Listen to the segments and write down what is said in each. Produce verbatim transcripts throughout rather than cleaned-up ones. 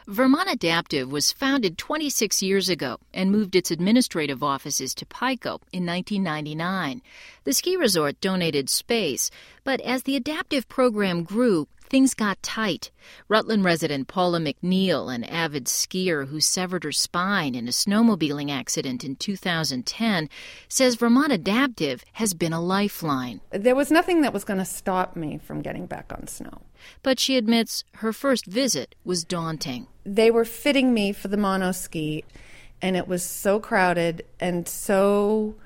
Vermont Adaptive was founded twenty-six years ago and moved its administrative offices to Pico in nineteen ninety-nine. The ski resort donated space, but as the adaptive program grew, things got tight. Rutland resident Paula McNeil, an avid skier who severed her spine in a snowmobiling accident in two thousand ten, says Vermont Adaptive has been a lifeline. There was nothing that was going to stop me from getting back on snow. But she admits her first visit was daunting. They were fitting me for the monoski, and it was so crowded and so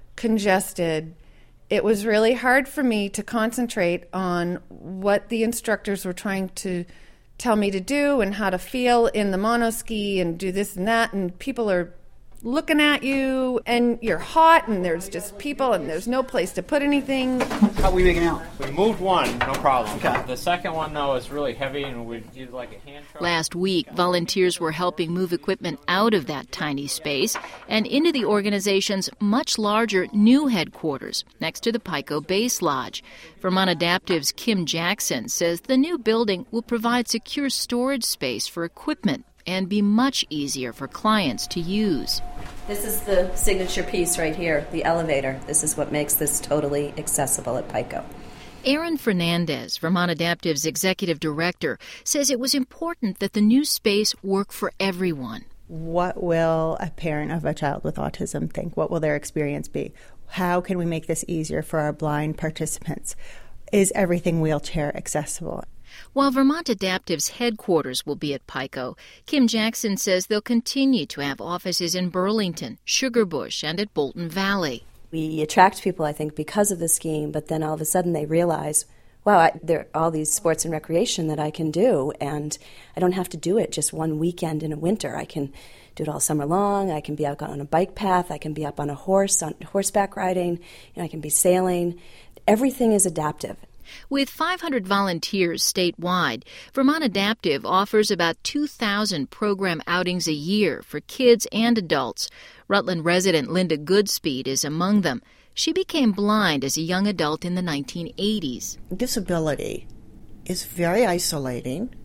congested. It was really hard for me to concentrate on what the instructors were trying to tell me to do and how to feel in the monoski and do this and that, and people are looking at you, and you're hot, and there's just people, and there's no place to put anything. How are we making out? We moved one, no problem. Okay. The second one, though, is really heavy, and we use like a hand truck. Last week, volunteers were helping move equipment out of that tiny space and into the organization's much larger new headquarters next to the Pico Base Lodge. Vermont Adaptive's Kim Jackson says the new building will provide secure storage space for equipment and be much easier for clients to use. This is the signature piece right here, the elevator. This is what makes this totally accessible at Pico. Aaron Fernandez, Vermont Adaptive's executive director, says it was important that the new space work for everyone. What will a parent of a child with autism think? What will their experience be? How can we make this easier for our blind participants? Is everything wheelchair accessible? While Vermont Adaptive's headquarters will be at Pico, Kim Jackson says they'll continue to have offices in Burlington, Sugarbush, and at Bolton Valley. We attract people, I think, because of the skiing, but then all of a sudden they realize, wow, I, there are all these sports and recreation that I can do, and I don't have to do it just one weekend in a winter. I can do it all summer long. I can be out on a bike path. I can be up on a horse, on horseback riding. You know, I can be sailing. Everything is adaptive. With five hundred volunteers statewide, Vermont Adaptive offers about two thousand program outings a year for kids and adults. Rutland resident Linda Goodspeed is among them. She became blind as a young adult in the nineteen eighties. Disability is very isolating,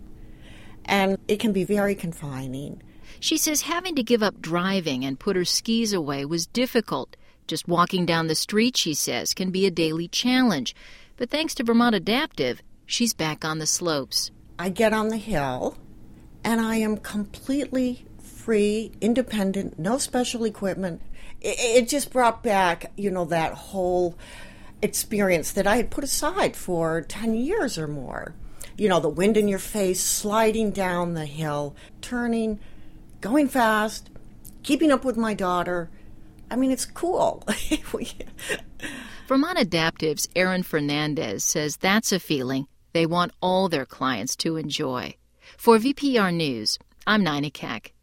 and it can be very confining. She says having to give up driving and put her skis away was difficult. Just walking down the street, she says, can be a daily challenge. But thanks to Vermont Adaptive, she's back on the slopes. I get on the hill, and I am completely free, independent, no special equipment. It, it just brought back, you know, that whole experience that I had put aside for ten years or more. You know, the wind in your face, sliding down the hill, turning, going fast, keeping up with my daughter. I mean, it's cool. Vermont Adaptive's Aaron Fernandez says that's a feeling they want all their clients to enjoy. For V P R News, I'm Nina Keck.